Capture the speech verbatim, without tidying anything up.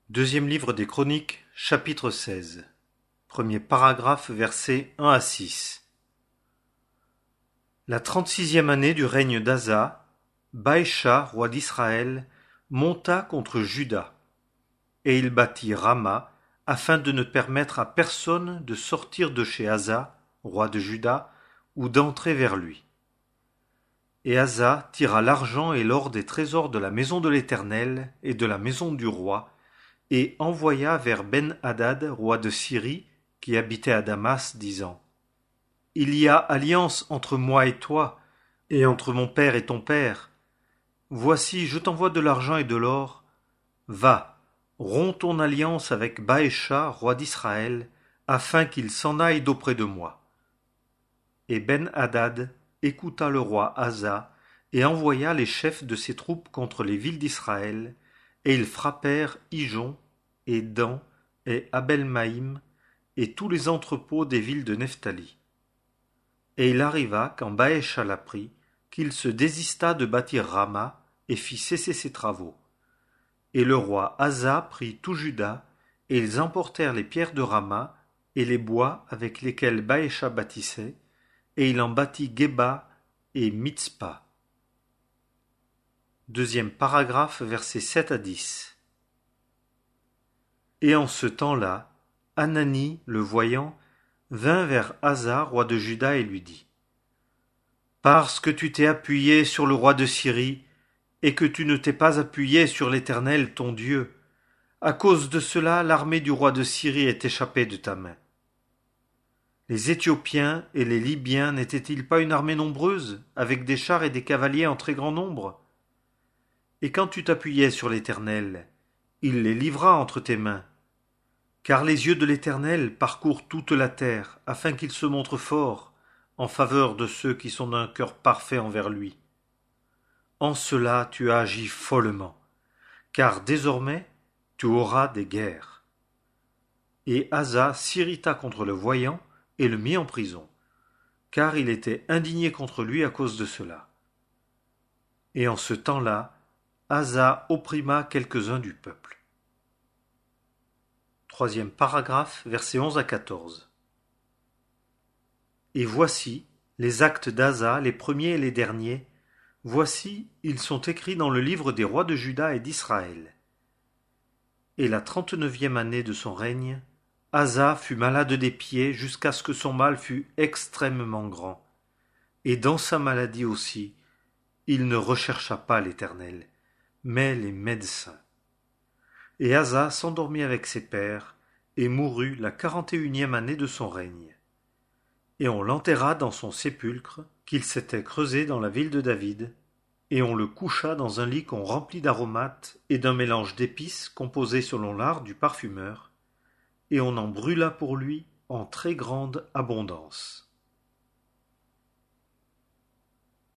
Deuxième livre des Chroniques, chapitre seize. Premier paragraphe, versets un à six. La trente-sixième année du règne d'Asa, Baécha, roi d'Israël, monta contre Juda, et il bâtit Rama, afin de ne permettre à personne de sortir de chez Asa, roi de Juda, ou d'entrer vers lui. Et Asa tira l'argent et l'or des trésors de la maison de l'Éternel et de la maison du roi, et envoya vers Ben-Hadad, roi de Syrie, qui habitait à Damas, disant : Il y a alliance entre moi et toi, et entre mon père et ton père. Voici, je t'envoie de l'argent et de l'or. Va, romps ton alliance avec Baécha, roi d'Israël, afin qu'il s'en aille d'auprès de moi. Et Ben-Hadad écouta le roi Asa, et envoya les chefs de ses troupes contre les villes d'Israël, et ils frappèrent Ijon, et Dan, et Abel-Maïm, et tous les entrepôts des villes de Nephtali. Et il arriva, quand Baécha l'apprit, qu'il se désista de bâtir Rama, et fit cesser ses travaux. Et le roi Asa prit tout Juda, et ils emportèrent les pierres de Rama, et les bois avec lesquels Baécha bâtissait, et il en bâtit Géba et Mitzpa. Deuxième paragraphe, versets sept à dix. Et en ce temps-là, Hanani, le voyant, vint vers Asa, roi de Juda, et lui dit : Parce que tu t'es appuyé sur le roi de Syrie, et que tu ne t'es pas appuyé sur l'Éternel ton Dieu, à cause de cela l'armée du roi de Syrie est échappée de ta main. Les Éthiopiens et les Libyens n'étaient-ils pas une armée nombreuse, avec des chars et des cavaliers en très grand nombre ? Et quand tu t'appuyais sur l'Éternel, il les livra entre tes mains. Car les yeux de l'Éternel parcourent toute la terre, afin qu'il se montre fort en faveur de ceux qui sont d'un cœur parfait envers lui. En cela tu as agi follement, car désormais tu auras des guerres. Et Asa s'irrita contre le voyant et le mit en prison, car il était indigné contre lui à cause de cela. Et en ce temps-là, Asa opprima quelques-uns du peuple. Troisième paragraphe, versets onze à quatorze. Et voici les actes d'Asa, les premiers et les derniers. Voici, ils sont écrits dans le livre des rois de Juda et d'Israël. Et la trente-neuvième année de son règne, Asa fut malade des pieds jusqu'à ce que son mal fût extrêmement grand. Et dans sa maladie aussi, il ne rechercha pas l'Éternel, mais les médecins. Et Asa s'endormit avec ses pères, et mourut la quarante et unième année de son règne. Et on l'enterra dans son sépulcre, qu'il s'était creusé dans la ville de David, et on le coucha dans un lit qu'on remplit d'aromates et d'un mélange d'épices composé selon l'art du parfumeur, et on en brûla pour lui en très grande abondance.